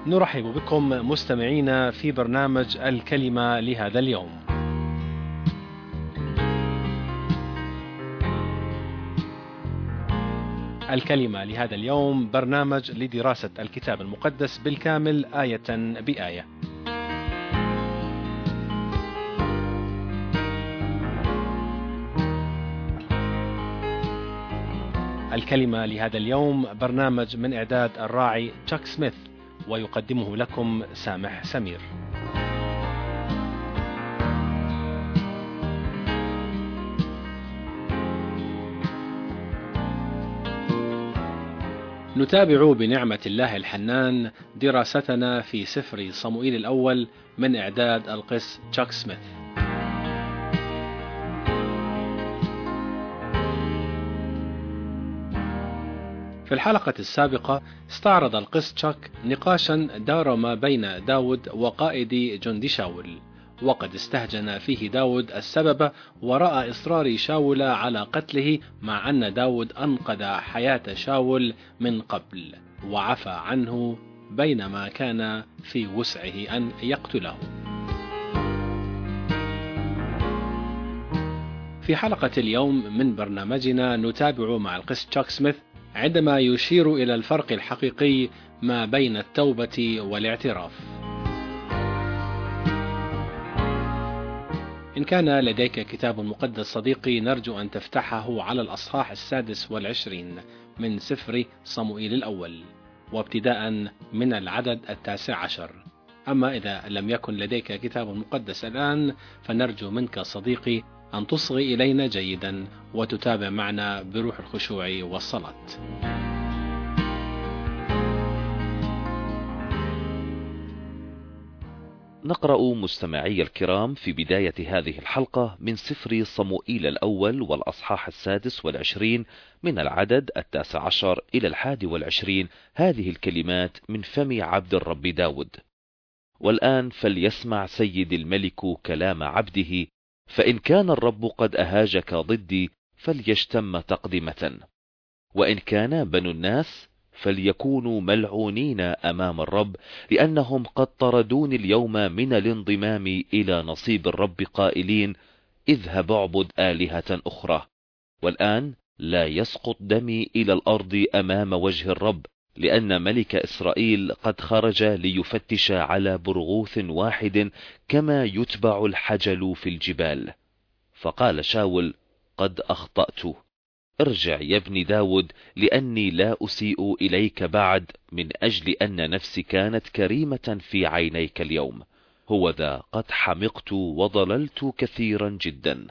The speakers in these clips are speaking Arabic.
نرحب بكم مستمعينا في برنامج الكلمة لهذا اليوم. الكلمة لهذا اليوم برنامج لدراسة الكتاب المقدس بالكامل آية بآية. الكلمة لهذا اليوم برنامج من إعداد الراعي تشاك سميث، ويقدمه لكم سامح سمير. نتابع بنعمة الله الحنان دراستنا في سفر صموئيل الأول من إعداد القس تشاك سميث. في الحلقة السابقة استعرض القس تشاك نقاشا دار ما بين داود وقائد جند شاول، وقد استهجن فيه داود السبب وراء إصرار شاول على قتله، مع أن داود أنقذ حياة شاول من قبل وعفى عنه بينما كان في وسعه أن يقتله. في حلقة اليوم من برنامجنا نتابع مع القس تشاك سميث عندما يشير إلى الفرق الحقيقي ما بين التوبة والاعتراف. إن كان لديك كتاب مقدس صديقي، نرجو أن تفتحه على الأصحاح 26 من سفر صموئيل الأول، وابتداء من العدد 19. أما إذا لم يكن لديك كتاب مقدس الآن، فنرجو منك صديقي أن تصغي إلينا جيدا وتتابع معنا بروح الخشوع والصلاة. نقرأ مستمعي الكرام في بداية هذه الحلقة من سفر صموئيل الأول والأصحاح 26 من العدد 19 إلى 21 هذه الكلمات من فم عبد الرب داود: والآن فليسمع سيد الملك كلام عبده، فإن كان الرب قد أهاجك ضدي فليشتم تقدمة، وإن كان بنو الناس فليكونوا ملعونين أمام الرب، لأنهم قد طردوني اليوم من الانضمام إلى نصيب الرب قائلين: اذهب اعبد آلهة أخرى. والآن لا يسقط دمي إلى الأرض أمام وجه الرب، لأن ملك إسرائيل قد خرج ليفتش على برغوث واحد كما يتبع الحجل في الجبال. فقال شاول: قد أخطأت، ارجع يا ابن داود، لأني لا أسيء إليك بعد، من أجل أن نفسي كانت كريمة في عينيك اليوم، هوذا قد حمقت وضللت كثيرا جدا.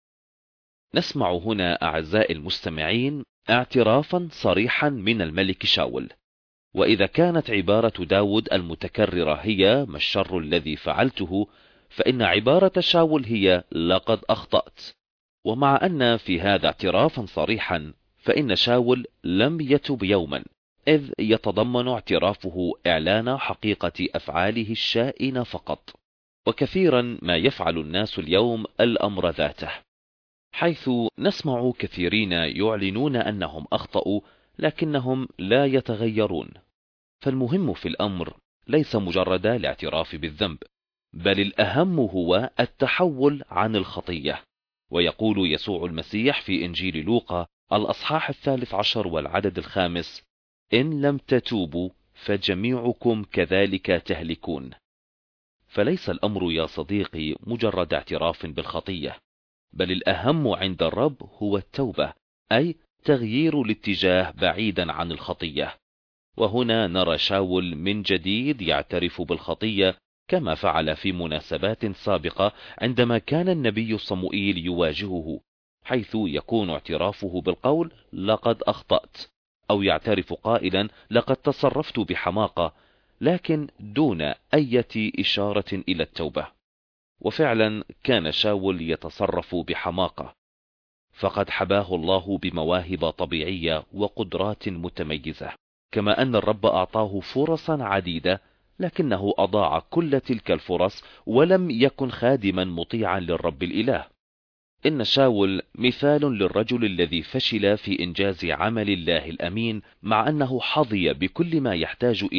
نسمع هنا أعزائي المستمعين اعترافا صريحا من الملك شاول. وإذا كانت عبارة داود المتكررة هي ما الشر الذي فعلته، فإن عبارة شاول هي لقد أخطأت. ومع أن في هذا اعترافا صريحا، فإن شاول لم يتب يوما، إذ يتضمن اعترافه إعلان حقيقة أفعاله الشائنة فقط. وكثيرا ما يفعل الناس اليوم الأمر ذاته، حيث نسمع كثيرين يعلنون أنهم أخطأوا لكنهم لا يتغيرون. فالمهم في الأمر ليس مجرد الاعتراف بالذنب، بل الأهم هو التحول عن الخطية. ويقول يسوع المسيح في إنجيل لوقا الأصحاح 13 والعدد 5: إن لم تتوبوا فجميعكم كذلك تهلكون. فليس الأمر يا صديقي مجرد اعتراف بالخطية، بل الأهم عند الرب هو التوبة، أي تغيير الاتجاه بعيدا عن الخطية. وهنا نرى شاول من جديد يعترف بالخطية، كما فعل في مناسبات سابقة عندما كان النبي صموئيل يواجهه، حيث يكون اعترافه بالقول لقد أخطأت، أو يعترف قائلا لقد تصرفت بحماقة، لكن دون أي إشارة إلى التوبة. وفعلا كان شاول يتصرف بحماقة، فقد حباه الله بمواهب طبيعية وقدرات متميزة، كما أن الرب أعطاه فرصا عديدة، لكنه أضاع كل تلك الفرص ولم يكن خادما مطيعا للرب الإله. إن شاول مثال للرجل الذي فشل في إنجاز عمل الله الأمين، مع أنه حظي بكل ما يحتاج إليه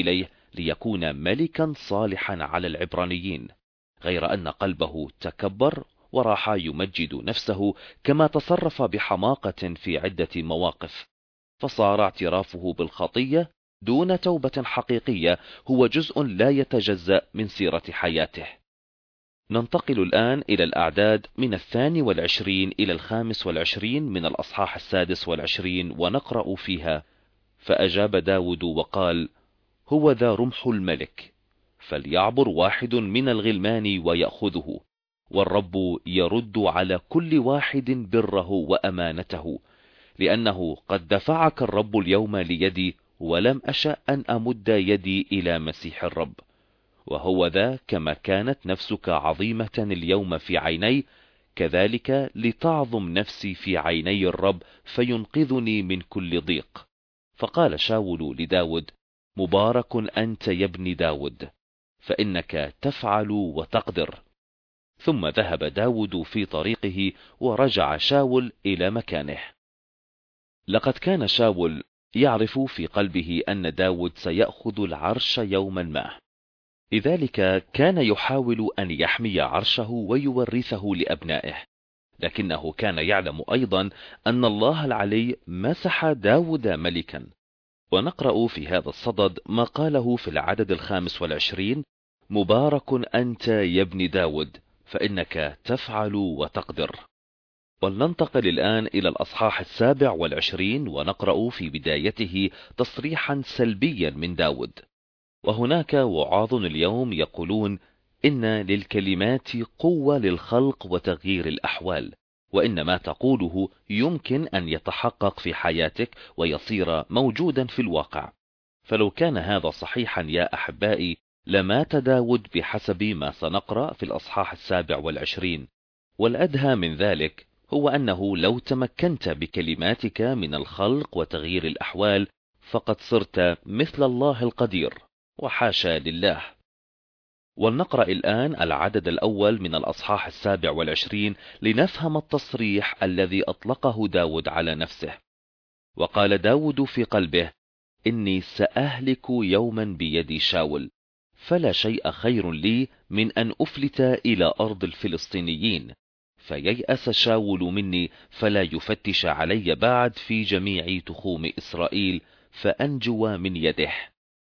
ليكون ملكا صالحا على العبرانيين، غير أن قلبه تكبر وراح يمجد نفسه، كما تصرف بحماقة في عدة مواقف، فصار اعترافه بالخطية دون توبة حقيقية هو جزء لا يتجزأ من سيرة حياته. ننتقل الآن إلى الأعداد من 22 إلى 25 من الأصحاح 26 ونقرأ فيها: فأجاب داود وقال: هو ذا رمح الملك، فليعبر واحد من الغلمان ويأخذه، والرب يرد على كل واحد بره وأمانته، لأنه قد دفعك الرب اليوم ليدي، ولم أشأ أن أمد يدي إلى مسيح الرب. وهو ذا كما كانت نفسك عظيمة اليوم في عيني، كذلك لتعظم نفسي في عيني الرب فينقذني من كل ضيق. فقال شاول لداود: مبارك أنت يا ابن داود، فإنك تفعل وتقدر. ثم ذهب داود في طريقه، ورجع شاول إلى مكانه. لقد كان شاول يعرف في قلبه أن داود سيأخذ العرش يوما ما، لذلك كان يحاول أن يحمي عرشه ويورثه لأبنائه، لكنه كان يعلم أيضا أن الله العلي مسح داود ملكا. ونقرأ في هذا الصدد ما قاله في العدد 25: مبارك أنت يا ابن داود، فإنك تفعل وتقدر. ولننتقل الآن إلى الأصحاح 27 ونقرأ في بدايته تصريحا سلبيا من داود. وهناك وعاظ اليوم يقولون إن للكلمات قوة للخلق وتغيير الأحوال، وإن ما تقوله يمكن أن يتحقق في حياتك ويصير موجودا في الواقع. فلو كان هذا صحيحا يا أحبائي، لمات داود بحسب ما سنقرأ في الأصحاح 27. والأدهى من ذلك هو أنه لو تمكنت بكلماتك من الخلق وتغيير الأحوال فقد صرت مثل الله القدير، وحاشا لله. ولنقرأ الآن العدد الأول من الأصحاح 27 لنفهم التصريح الذي أطلقه داود على نفسه. وقال داود في قلبه: إني سأهلك يوما بيد شاول، فلا شيء خير لي من أن أفلت إلى أرض الفلسطينيين، فييأس شاول مني، فلا يفتش علي بعد في جميع تخوم إسرائيل، فأنجو من يده.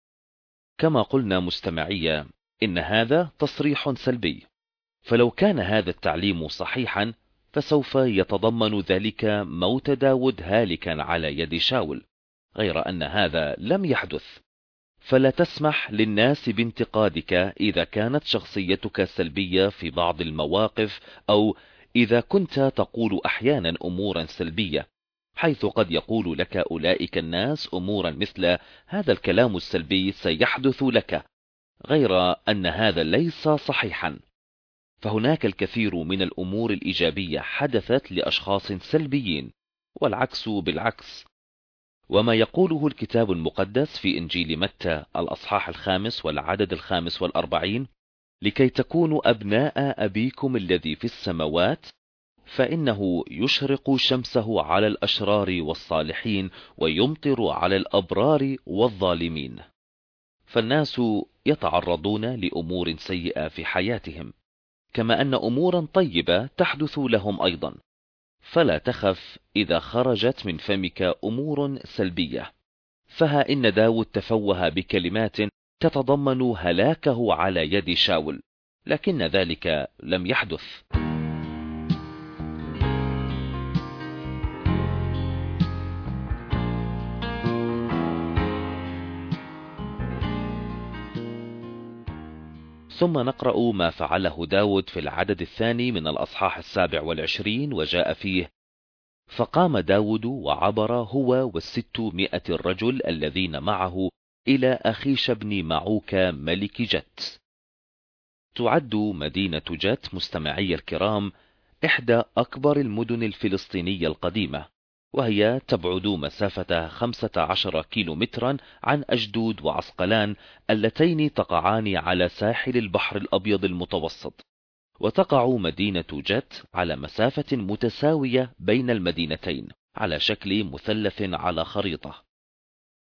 كما قلنا مستمعية، إن هذا تصريح سلبي، فلو كان هذا التعليم صحيحا فسوف يتضمن ذلك موت داود هالكا على يد شاول، غير أن هذا لم يحدث. فلا تسمح للناس بانتقادك إذا كانت شخصيتك سلبية في بعض المواقف، أو إذا كنت تقول أحيانا أمورا سلبية، حيث قد يقول لك أولئك الناس أمورا مثل: هذا الكلام السلبي سيحدث لك، غير أن هذا ليس صحيحا. فهناك الكثير من الأمور الإيجابية حدثت لأشخاص سلبيين، والعكس بالعكس. وما يقوله الكتاب المقدس في إنجيل متى الأصحاح 5 والعدد 45: لكي تكونوا أبناء أبيكم الذي في السماوات، فإنه يشرق شمسه على الأشرار والصالحين، ويمطر على الأبرار والظالمين. فالناس يتعرضون لأمور سيئة في حياتهم، كما أن أمورا طيبة تحدث لهم أيضا. فلا تخف إذا خرجت من فمك أمور سلبية، فها إن داود تفوه بكلمات تتضمن هلاكه على يد شاول، لكن ذلك لم يحدث. ثم نقرأ ما فعله داود في العدد 2 من الأصحاح 27، وجاء فيه: فقام داود وعبر هو 600 الرجل الذين معه إلى أخيش بن معوك ملك جت. تعد مدينة جت مستمعي الكرام إحدى أكبر المدن الفلسطينية القديمة، وهي تبعد مسافة 15 كيلومترا عن أشدود وعسقلان اللتين تقعان على ساحل البحر الأبيض المتوسط. وتقع مدينة جت على مسافة متساوية بين المدينتين على شكل مثلث على خريطة.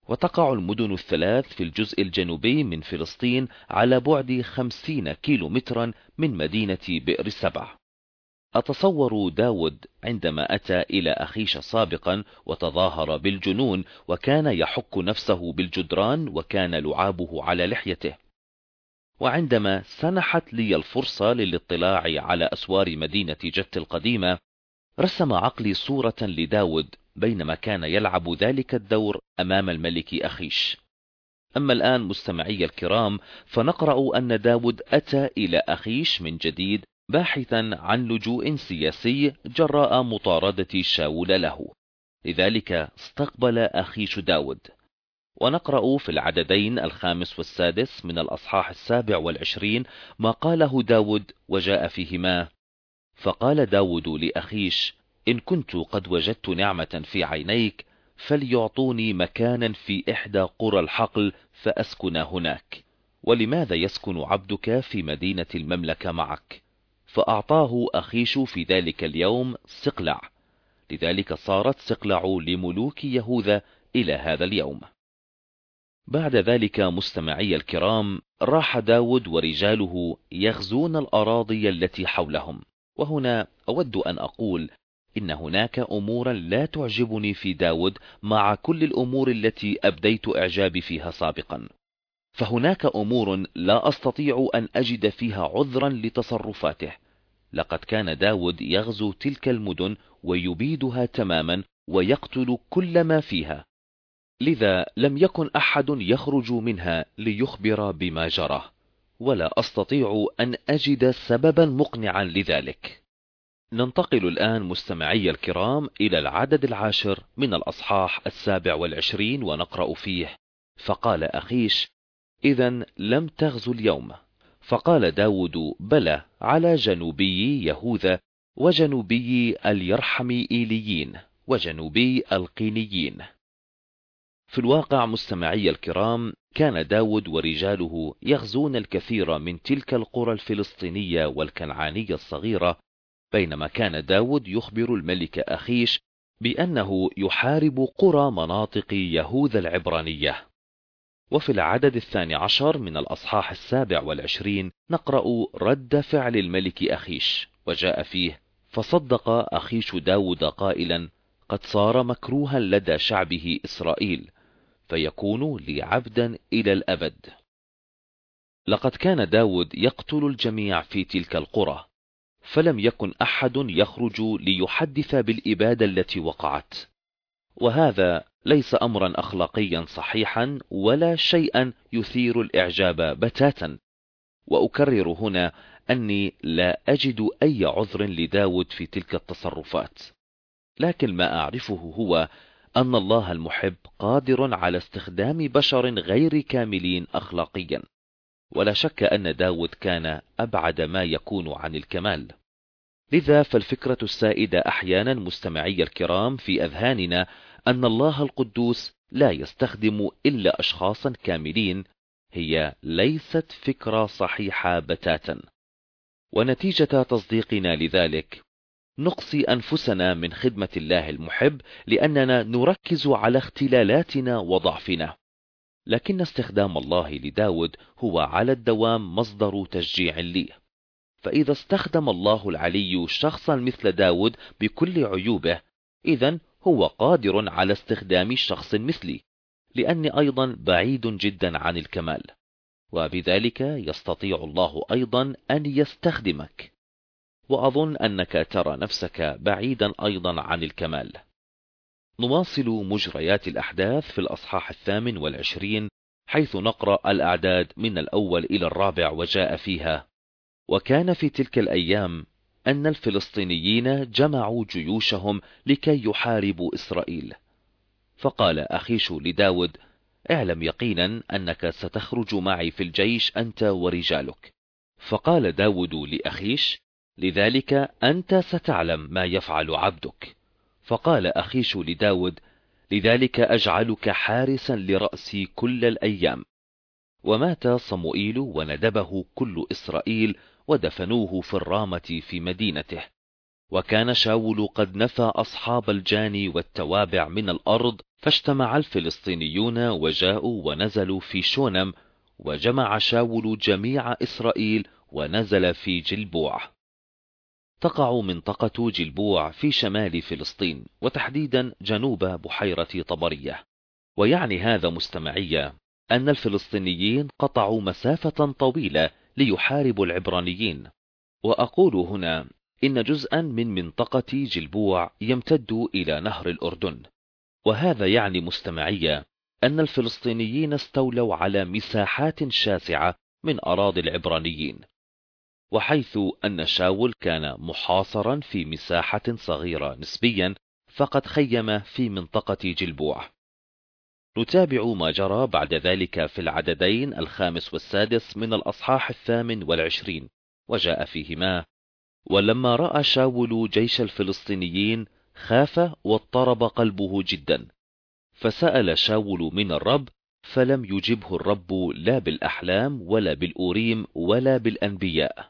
وتقع المدن الثلاث في الجزء الجنوبي من فلسطين على بعد 50 كيلومترا من مدينة بئر السبع. أتصور داود عندما أتى إلى أخيش سابقا وتظاهر بالجنون وكان يحك نفسه بالجدران وكان لعابه على لحيته، وعندما سنحت لي الفرصة للاطلاع على أسوار مدينة جت القديمة، رسم عقلي صورة لداود بينما كان يلعب ذلك الدور أمام الملك أخيش. أما الآن مستمعي الكرام، فنقرأ أن داود أتى إلى أخيش من جديد باحثا عن لجوء سياسي جراء مطاردة شاول له، لذلك استقبل أخيش داود. ونقرأ في العددين 5 و6 من الأصحاح 27 ما قاله داود وجاء فيهما: فقال داود لأخيش: إن كنت قد وجدت نعمة في عينيك فليعطوني مكانا في إحدى قرى الحقل فأسكن هناك، ولماذا يسكن عبدك في مدينة المملكة معك؟ فأعطاه أخيش في ذلك اليوم سقلع، لذلك صارت سقلع لملوك يهوذا إلى هذا اليوم. بعد ذلك مستمعي الكرام، راح داود ورجاله يغزون الأراضي التي حولهم. وهنا أود أن أقول إن هناك أمورا لا تعجبني في داود مع كل الأمور التي أبديت إعجابي فيها سابقا، فهناك أمور لا أستطيع أن أجد فيها عذرا لتصرفاته. لقد كان داود يغزو تلك المدن ويبيدها تماما ويقتل كل ما فيها، لذا لم يكن أحد يخرج منها ليخبر بما جرى، ولا أستطيع أن أجد سببا مقنعا لذلك. ننتقل الآن مستمعي الكرام إلى العدد 10 من الأصحاح 27 ونقرأ فيه: فقال أخيش: إذن لم تغزو اليوم. فقال داود: بلى، على جنوبي يهوذا وجنوبي اليرحميئيليين وجنوبي القينيين. في الواقع مستمعي الكرام، كان داود ورجاله يغزون الكثير من تلك القرى الفلسطينية والكنعانية الصغيرة، بينما كان داود يخبر الملك أخيش بأنه يحارب قرى مناطق يهوذا العبرانية. وفي العدد 12 من الأصحاح 27 نقرأ رد فعل الملك أخيش، وجاء فيه: فصدق أخيش داود قائلا: قد صار مكروها لدى شعبه إسرائيل، فيكون لي عبدا إلى الأبد. لقد كان داود يقتل الجميع في تلك القرى، فلم يكن أحد يخرج ليحدث بالإبادة التي وقعت، وهذا ليس أمرا أخلاقيا صحيحا ولا شيئا يثير الإعجاب بتاتا. وأكرر هنا أني لا أجد أي عذر لداود في تلك التصرفات، لكن ما أعرفه هو أن الله المحب قادر على استخدام بشر غير كاملين أخلاقيا، ولا شك أن داود كان أبعد ما يكون عن الكمال. لذا فالفكرة السائدة أحيانا مستمعي الكرام في أذهاننا أن الله القدوس لا يستخدم إلا أشخاصا كاملين، هي ليست فكرة صحيحة بتاتا. ونتيجة تصديقنا لذلك نقصي أنفسنا من خدمة الله المحب، لأننا نركز على اختلالاتنا وضعفنا. لكن استخدام الله لداود هو على الدوام مصدر تشجيع لي. فإذا استخدم الله العلي شخصا مثل داود بكل عيوبه، إذن هو قادر على استخدام شخص مثلي، لأني أيضا بعيد جدا عن الكمال، وبذلك يستطيع الله أيضا أن يستخدمك. وأظن أنك ترى نفسك بعيدا أيضا عن الكمال. نواصل مجريات الأحداث في الأصحاح 28، حيث نقرأ الأعداد من 1 إلى 4، وجاء فيها: وكان في تلك الأيام أن الفلسطينيين جمعوا جيوشهم لكي يحاربوا إسرائيل. فقال أخيش لداود: اعلم يقينا أنك ستخرج معي في الجيش أنت ورجالك. فقال داود لأخيش: لذلك أنت ستعلم ما يفعل عبدك. فقال أخيش لداود: لذلك أجعلك حارسا لرأسي كل الأيام. ومات صموئيل وندبه كل إسرائيل، ودفنوه في الرامة في مدينته. وكان شاول قد نفى أصحاب الجاني والتوابع من الأرض فاجتمع الفلسطينيون وجاءوا ونزلوا في شونم، وجمع شاول جميع إسرائيل ونزل في جلبوع. تقع منطقة جلبوع في شمال فلسطين، وتحديدا جنوب بحيرة طبرية. ويعني هذا مستمعية أن الفلسطينيين قطعوا مسافة طويلة ليحاربوا العبرانيين. وأقول هنا إن جزءا من منطقة جلبوع يمتد إلى نهر الأردن، وهذا يعني مستمعية أن الفلسطينيين استولوا على مساحات شاسعة من أراضي العبرانيين، وحيث أن شاول كان محاصرا في مساحة صغيرة نسبيا، فقد خيم في منطقة جلبوع. نتابع ما جرى بعد ذلك في العددين 5 و6 من الأصحاح 28، وجاء فيهما: ولما رأى شاول جيش الفلسطينيين خاف واضطرب قلبه جدا، فسأل شاول من الرب، فلم يجبه الرب لا بالأحلام ولا بالأوريم ولا بالأنبياء.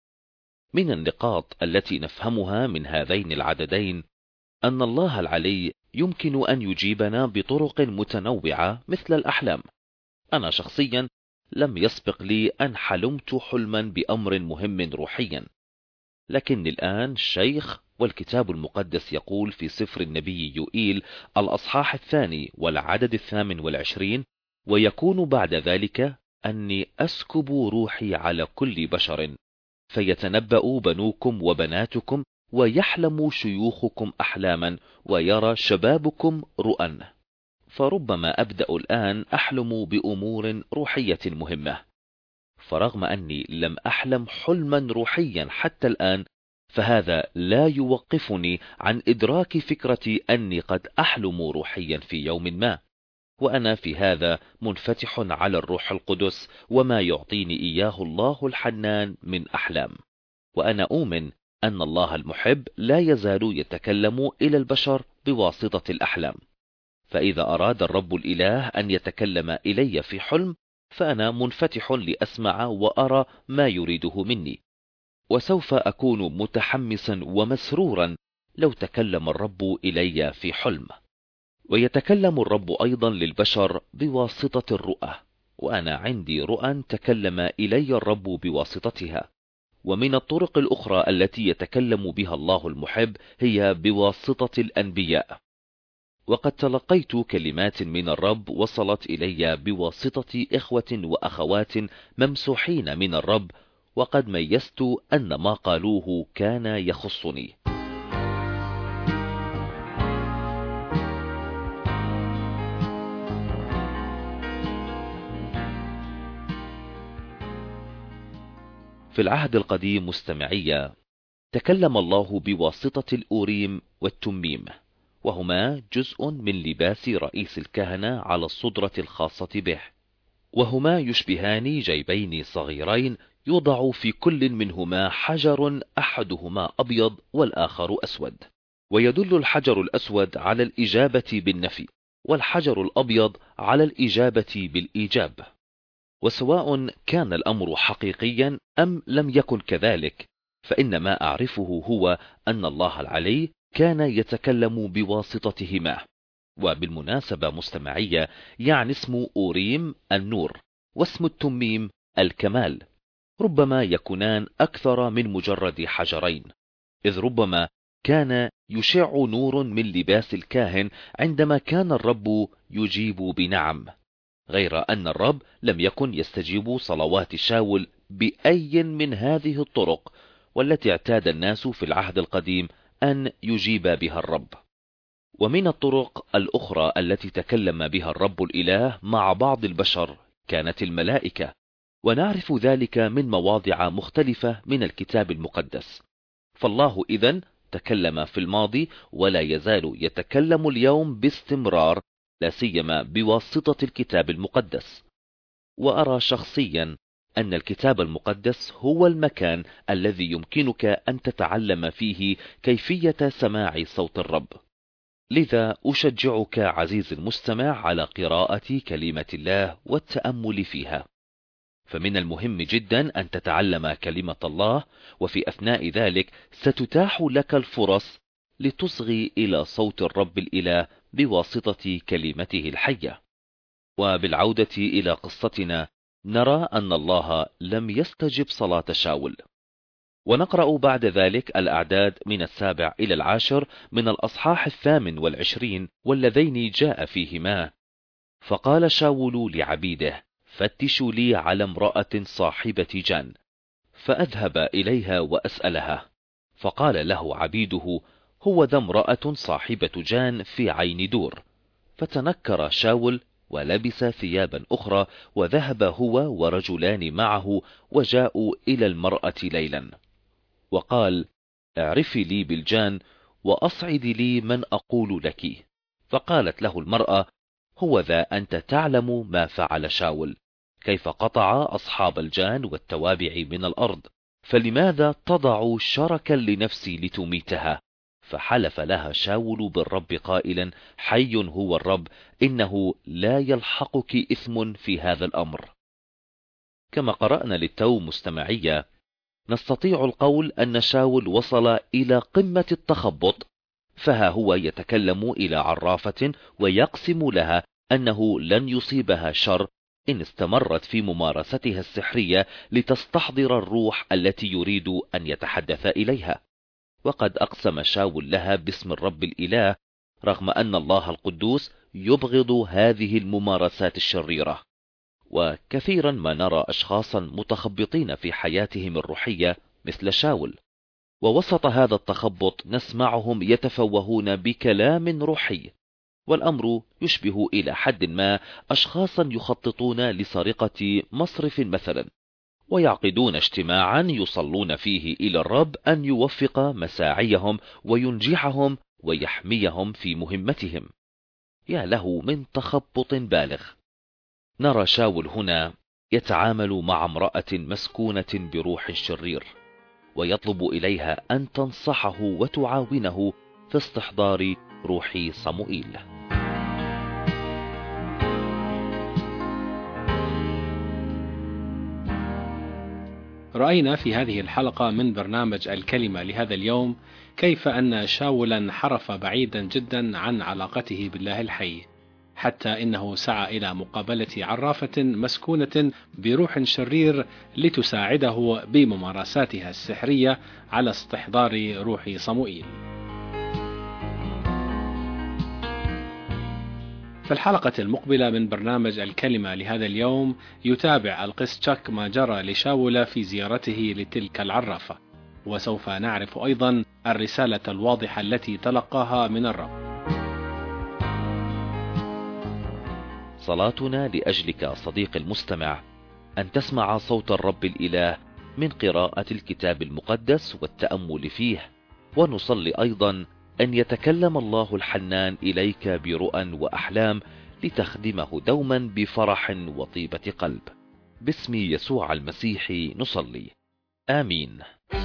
من النقاط التي نفهمها من هذين العددين أن الله العلي يمكن أن يجيبنا بطرق متنوعة مثل الأحلام. أنا شخصيا لم يسبق لي أن حلمت حلما بأمر مهم روحيا، لكني الآن شيخ، والكتاب المقدس يقول في سفر النبي يوئيل الأصحاح 2 والعدد 28: ويكون بعد ذلك أني أسكب روحي على كل بشر، فيتنبأ بنوكم وبناتكم، ويحلم شيوخكم أحلاما، ويرى شبابكم رؤى. فربما أبدأ الآن أحلم بأمور روحية مهمة، فرغم أني لم أحلم حلما روحيا حتى الآن، فهذا لا يوقفني عن إدراك فكرة أني قد أحلم روحيا في يوم ما، وأنا في هذا منفتح على الروح القدس وما يعطيني إياه الله الحنان من أحلام. وأنا أؤمن أن الله المحب لا يزال يتكلم إلى البشر بواسطة الأحلام، فإذا أراد الرب الإله أن يتكلم إلي في حلم، فأنا منفتح لأسمع وأرى ما يريده مني، وسوف أكون متحمسا ومسرورا لو تكلم الرب إلي في حلم. ويتكلم الرب أيضا للبشر بواسطة الرؤى، وأنا عندي رؤى تكلم إلي الرب بواسطتها. ومن الطرق الأخرى التي يتكلم بها الله المحب هي بواسطة الأنبياء، وقد تلقيت كلمات من الرب وصلت إلي بواسطة إخوة وأخوات ممسوحين من الرب، وقد ميزت أن ما قالوه كان يخصني. في العهد القديم مستمعية تكلم الله بواسطة الأوريم والتميم، وهما جزء من لباس رئيس الكهنة على الصدرة الخاصة به، وهما يشبهان جيبين صغيرين يوضع في كل منهما حجر، أحدهما أبيض والآخر أسود، ويدل الحجر الأسود على الإجابة بالنفي، والحجر الأبيض على الإجابة بالإيجاب. وسواء كان الأمر حقيقيا أم لم يكن كذلك، فإن ما أعرفه هو أن الله العلي كان يتكلم بواسطتهما. وبالمناسبة مستمعية، يعني اسم أوريم النور، واسم التميم الكمال، ربما يكونان أكثر من مجرد حجرين، إذ ربما كان يشع نور من لباس الكاهن عندما كان الرب يجيب بنعم، غير أن الرب لم يكن يستجيب صلوات شاول بأي من هذه الطرق، والتي اعتاد الناس في العهد القديم أن يجيب بها الرب. ومن الطرق الأخرى التي تكلم بها الرب الإله مع بعض البشر كانت الملائكة، ونعرف ذلك من مواضع مختلفة من الكتاب المقدس. فالله إذن تكلم في الماضي ولا يزال يتكلم اليوم باستمرار، لا سيما بواسطة الكتاب المقدس. وأرى شخصيا أن الكتاب المقدس هو المكان الذي يمكنك أن تتعلم فيه كيفية سماع صوت الرب. لذا أشجعك عزيز المستمع على قراءة كلمة الله والتأمل فيها، فمن المهم جدا أن تتعلم كلمة الله، وفي أثناء ذلك ستتاح لك الفرص لتصغي إلى صوت الرب الإله بواسطة كلمته الحية. وبالعودة إلى قصتنا نرى أن الله لم يستجب صلاة شاول. ونقرأ بعد ذلك الأعداد من 7 إلى 10 من الأصحاح 28 واللذين جاء فيهما. فقال شاول لعبيده: فتشوا لي على امرأة صاحبة جان، فأذهب إليها وأسألها. فقال له عبيده: هو ذا امرأة صاحبة جان في عين دور. فتنكر شاول ولبس ثيابا أخرى، وذهب هو ورجلان معه وجاءوا إلى المرأة ليلا. وقال: اعرفي لي بالجان وأصعدي لي من أقول لك. فقالت له المرأة: هو ذا أنت تعلم ما فعل شاول، كيف قطع أصحاب الجان والتوابع من الأرض، فلماذا تضع شركا لنفسي لتميتها؟ فحلف لها شاول بالرب قائلا: حي هو الرب، إنه لا يلحقك إثم في هذا الأمر. كما قرأنا للتو مستمعية، نستطيع القول أن شاول وصل إلى قمة التخبط، فها هو يتكلم إلى عرافة ويقسم لها أنه لن يصيبها شر إن استمرت في ممارستها السحرية لتستحضر الروح التي يريد أن يتحدث إليها. وقد أقسم شاول لها باسم الرب الإله، رغم أن الله القدوس يبغض هذه الممارسات الشريرة. وكثيرا ما نرى أشخاصا متخبطين في حياتهم الروحية مثل شاول، ووسط هذا التخبط نسمعهم يتفوهون بكلام روحي، والأمر يشبه إلى حد ما أشخاصا يخططون لسرقة مصرف مثلا، ويعقدون اجتماعا يصلون فيه إلى الرب أن يوفق مساعيهم وينجحهم ويحميهم في مهمتهم. يا له من تخبط بالغ. نرى شاول هنا يتعامل مع امرأة مسكونة بروح شرير، ويطلب إليها أن تنصحه وتعاونه في استحضار روح صموئيل. رأينا في هذه الحلقة من برنامج الكلمة لهذا اليوم كيف أن شاولا انحرف بعيدا جدا عن علاقته بالله الحي، حتى إنه سعى إلى مقابلة عرافة مسكونة بروح شرير لتساعده بممارساتها السحرية على استحضار روح صموئيل. في الحلقة المقبلة من برنامج الكلمة لهذا اليوم يتابع القس تشاك ما جرى لشاول في زيارته لتلك العرافة، وسوف نعرف أيضا الرسالة الواضحة التي تلقاها من الرب. صلاتنا لأجلك صديق المستمع أن تسمع صوت الرب الإله من قراءة الكتاب المقدس والتأمل فيه، ونصلي أيضا أن يتكلم الله الحنان إليك برؤى وأحلام لتخدمه دوما بفرح وطيبة قلب. باسم يسوع المسيح نصلي، آمين.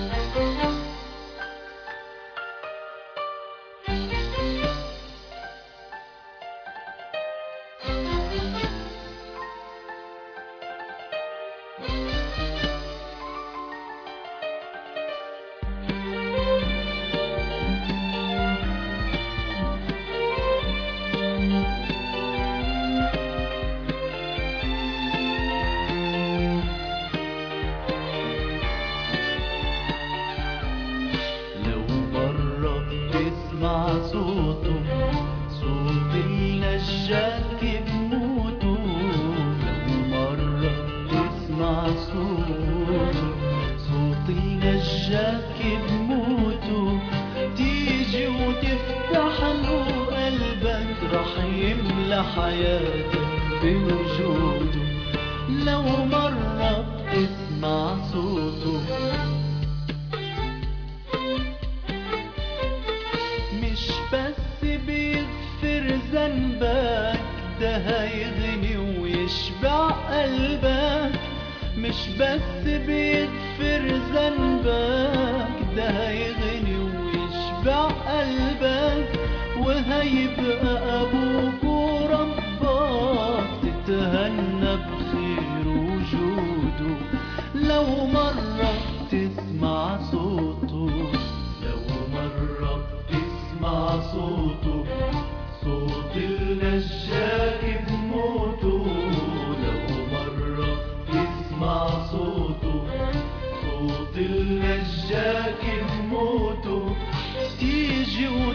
حياتك بوجوده، لو مرة تسمع صوته، مش بس بيغفر ذنبك، ده هيغني ويشبع قلبك. مش بس بيغفر ذنبك، ده هيغني ويشبع قلبك، وهيبقى أبوك وربك، تتهنى بخير وجوده، لو مرة تسمع صوته، لو مرة تسمع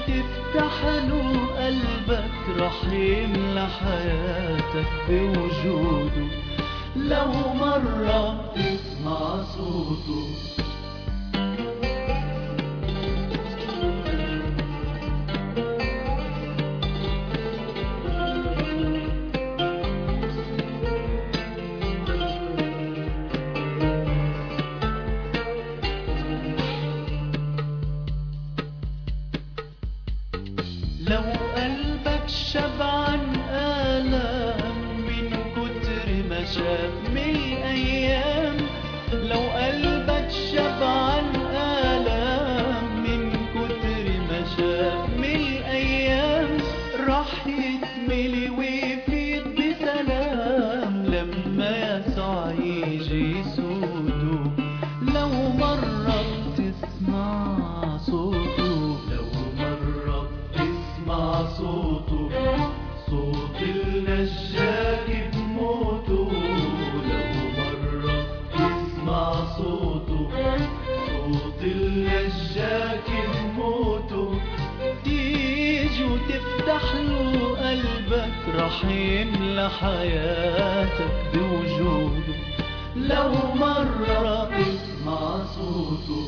وتفتح له قلبك رح يملى حياتك بوجوده لو مرة تسمع صوته. لو قلبك شبعان آلام من كتر ما شاف من الأيام، لو قلبك شبعان آلام من كتر ما شاف من الأيام، رح يتملي ويفيض بسلام لما يسوع يجي يسوده لو مرة تسمع صوته. لو مرة تسمع صوته، صوت النجاة بموته. لو مرة تسمع صوته، صوت النجاة بموته. تيجي وتفتح له قلبك رح يملى حياتك بوجوده لو مرة تسمع صوته.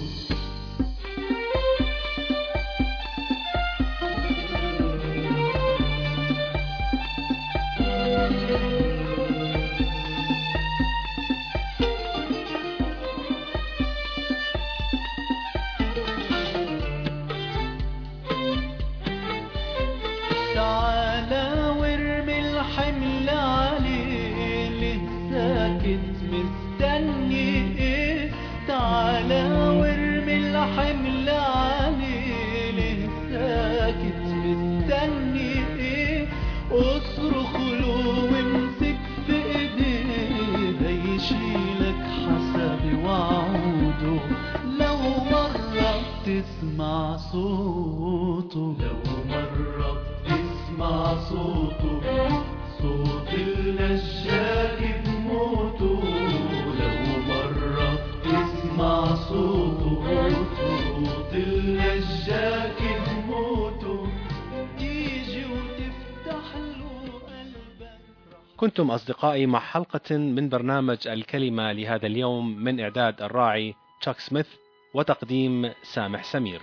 تعالى وارمي الحمل عليه، ليه ساكت مستني ايه؟ تعالى وارمي الحمل عليه، ليه ساكت مستني ايه؟ اصرخ له وامسك في ايديه، هيشيلك حسب وعوده لو مرة تسمع صوته. لو مرة تسمع صوته، صوت النجاة بموته. لو مرة تسمع صوته، صوت النجاة بموته. تيجي وتفتح له قلبك. كنتم أصدقائي مع حلقة من برنامج الكلمة لهذا اليوم من إعداد الراعي تشاك سميث وتقديم سامح سمير.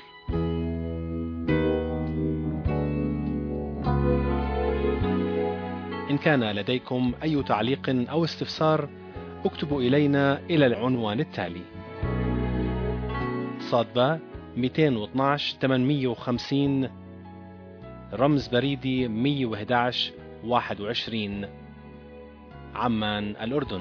إن كان لديكم أي تعليق أو استفسار اكتبوا إلينا إلى العنوان التالي: صادبة 212 850 رمز بريدي 111 21 عمان الأردن.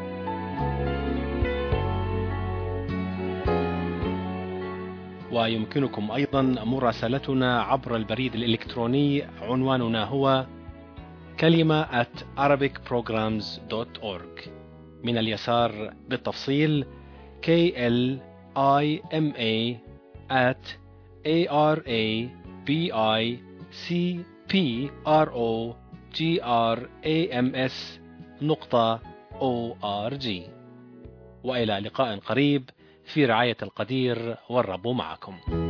ويمكنكم أيضا مراسلتنا عبر البريد الإلكتروني، عنواننا هو كلمة @arabicprograms.org. من اليسار بالتفصيل KLIMA@arabicprograms.org. وإلى لقاء قريب في رعاية القدير، والرب معكم.